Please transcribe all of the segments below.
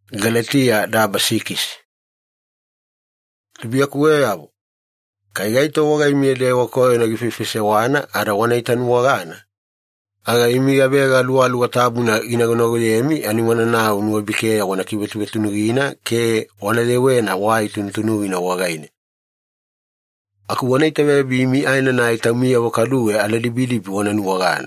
Galatia dabasikis. Tubia kuwe yabo. Kaigaito waga imiede wakoe na gififise wana, ara wanaitan wagana. Aga imiga bega lualu watabuna inagonogo yemi, ani wana nao nuwabikea wana kiwetuwetunugina, ke wana dewena wai tunutunugina wagaine. Aku wanaitawe bimi aina na itamia wakaluwe aladibilipi wana nuwagana.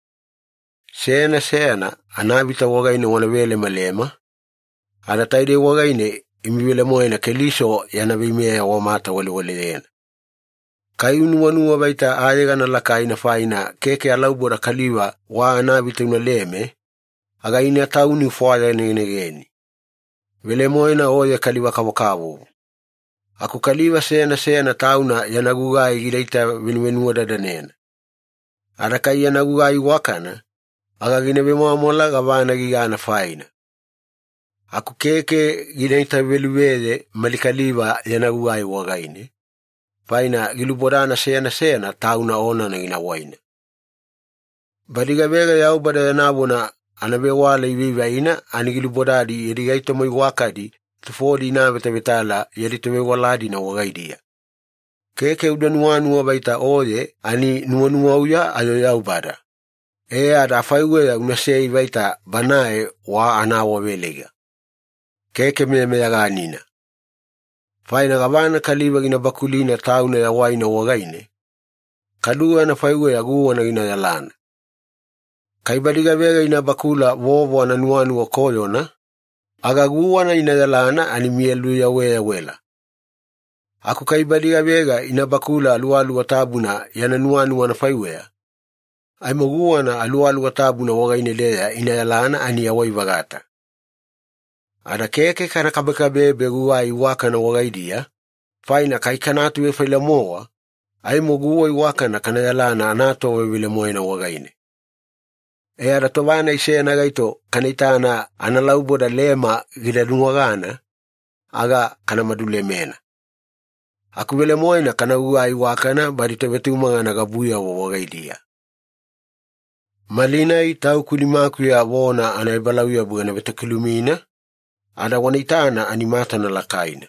Sena, anabita wagaine wana wele malema, ada taide wagaine imiwele moena keliso yanabimea wamata wale dena. Kayunu wanua baita ayegana lakaina faina keke alaubora kaliwa wa anabita unaleme, aga ini atauni fuada negeni. Wele moena oya kaliwa kawakawo. Aku kaliwa sena tauna yanagugai gileita winuwenua dadanena. Ada kai yanagugai wakana, aga ginebe mola gavana gigana faina. Aku keke gileita weluwede malikaliwa yanagugai wagaine. Faina giluborana sena tauna ona na ginawaina. Badiga bega yau bada yanabona anabe wala iwiwaina ani gilubodadi yedigaito moi wakadi tufodi na betala yeditewe waladi na wagaidia. Keke udanuanu wabaita oye ani nuanua uya ayo yau bada. Ada faiwe ya unasei baita banae wa anawa welega. Keke memeyaga nina. Faina gavana kaliwa gina bakulina tauna ya waina wagaine. Kadua na faiwe ya guwa na gina yalana. Kaibadiga vega ina bakula wovo na nuanu wa koyona. Aga guwa na ina yalana animielu ya wela. Aku kaibadiga vega ina bakula alualu wa tabuna yana nuanu wa na faiwea. Aimo guwa na alualu wa tabuna wagaine lea ina yalana ani ya waivagata. Ada keke kana kabekabe beguwa iwaka na wagaidia, faina kai kanatu we faila moa, ai moguwa iwaka na kana yalana anato we vile moe na wagaine. Ada tovana isea na gaito kanitana analauboda lema gila dunwagana, aga kana madule mena. Aku vile moe na kana uwa iwaka na barito vetumanga na gabuya wa wagaidia. Malina itau kulimaku ya wona anaibalawia buga na vetakulumina, ada wanaitana animata na lakaina.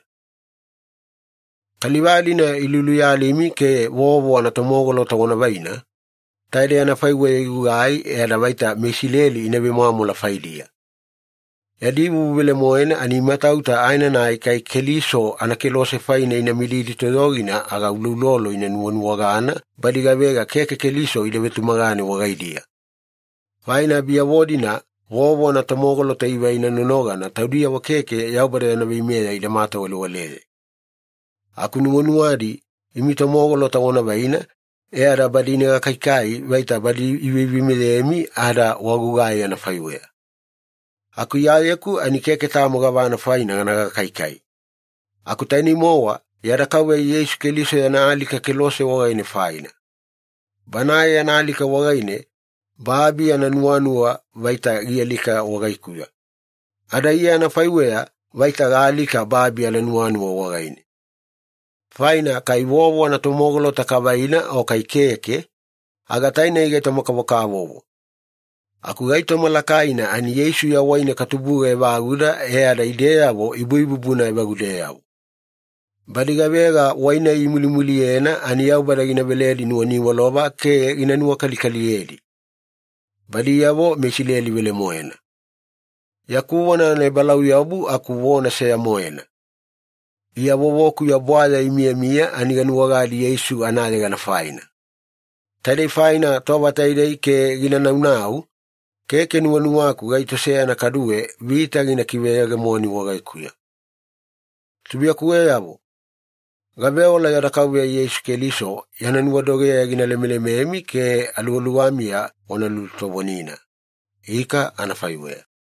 Kalivali na iluluyalimi ke wowo wanatomogolo ta wanabaina, taide anafaiwe yugai ada baita mesileli inabimamu la faidia. Yadibu vile moena animata uta aina na ikai keliso anakelose faina inamilidi todogina aga ululolo inanuanuagana, badiga vega keke keliso inavetumagane wagaidia. Faina biavodina, wowo na tomogolo ta iwa ina nonoga na taudia wakeke yaubare na vimea ila mata wale. Aku nuanuadi imi tomogolo ta wana vaina ada badini ga kaikai vaita badi iwi vimeemi ada wagugai na faiwea. Aku yayeku ani keke tamoga vana faina na kaikai. Aku taini moa yada kawe Yesu Keliso yana alika kelose wagaine faina. Banaye yana alika wagaine babi ananuanua vaita gialika wagaikuya. Ada iya na faiwea vaita galika babi ananuanua wagaine. Faina kai wowo na tomogolo takabaina o kai keke, agataina igeta makawakawowo. Aku gaito malakaina ani Yesu ya waina katubuga evaguda ada idea wo ibu-ibubuna evagude yao. Badiga vega waina imulimuli ena ani yau badagina veledi nuani waloba ke inanua kalikaliedi. Badi yabo mesileli vile moena. Yakuwana na balau yabu akuwona seya moena. Yabo woku ya bwada imia aniganu wagadi Yesu anade gana faina. Tade faina toba taidei ke gina naunau, keke nuanuaku gaito seya na kadue vita gina kiwega moni wagaikuya. Tubia kuwe yabo. Gabeola yadakawe Yesu Keliso yananua doge ya gina lemelemeemi ke alualuamia ona lutobonina. Ika anafaiwea.